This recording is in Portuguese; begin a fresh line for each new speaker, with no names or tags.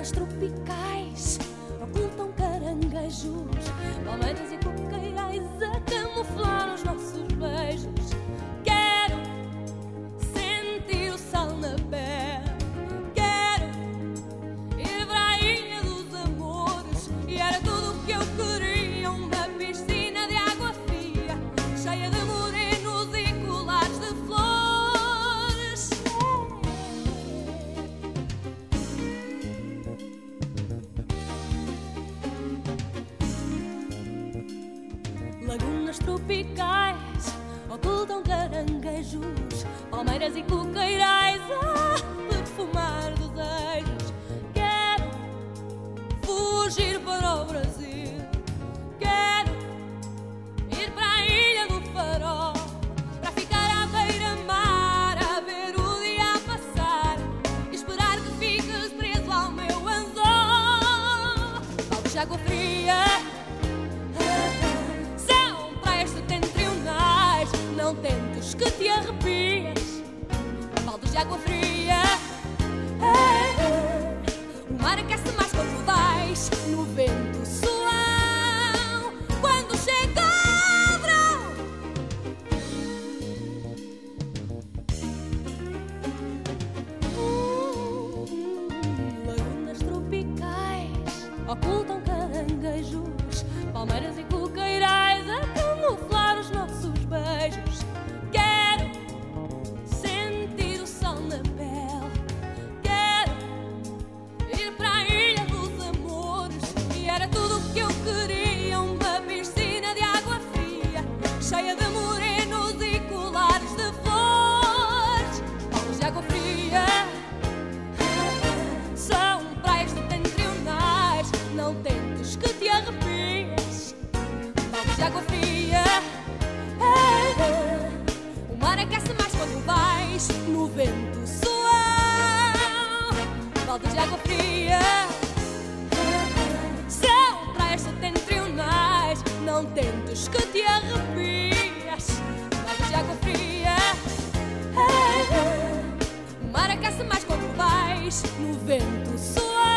Lagunas tropicais ocultam caranguejos, palmeiras e coqueirais a camuflar os nossos beijos. Quero sentir o sal na pele, quero ir para a ilha dos amores. E era tudo o que eu queria, uma piscina de água fria, cheia de morenos e colares de flores. Lagunas tropicais ocultam caranguejos, palmeiras e coqueirais a perfumar desejos. Quero fugir para o Brasil, quero ir para a ilha do farol, para ficar à beira-mar a ver o dia passar e esperar que fiques preso ao meu anzol. Baldes de água fria são praias setentrionais, não tentes que te arrepias. Baldes de água fria, o mar aquece mais quando vais no vento suão. Quando chega o verão, lagunas tropicais ocultam caranguejos, palmeiras e coqueirais a camuflar os nossos beijos. Quero sentir o sol na pele, quero ir para a ilha dos amores. E era tudo o que eu queria, uma piscina de água fria, cheia de morenos e colares de flores. Baldes de água fria são praias setentrionais, não tentes que te arrepias. Baldes de água fria, o mar aquece mais quando vais no vento suão. Baldes de água fria são praias setentrionais, não tentes que te arrepias. Baldes de água fria, o mar aquece mais quando vais no vento suão.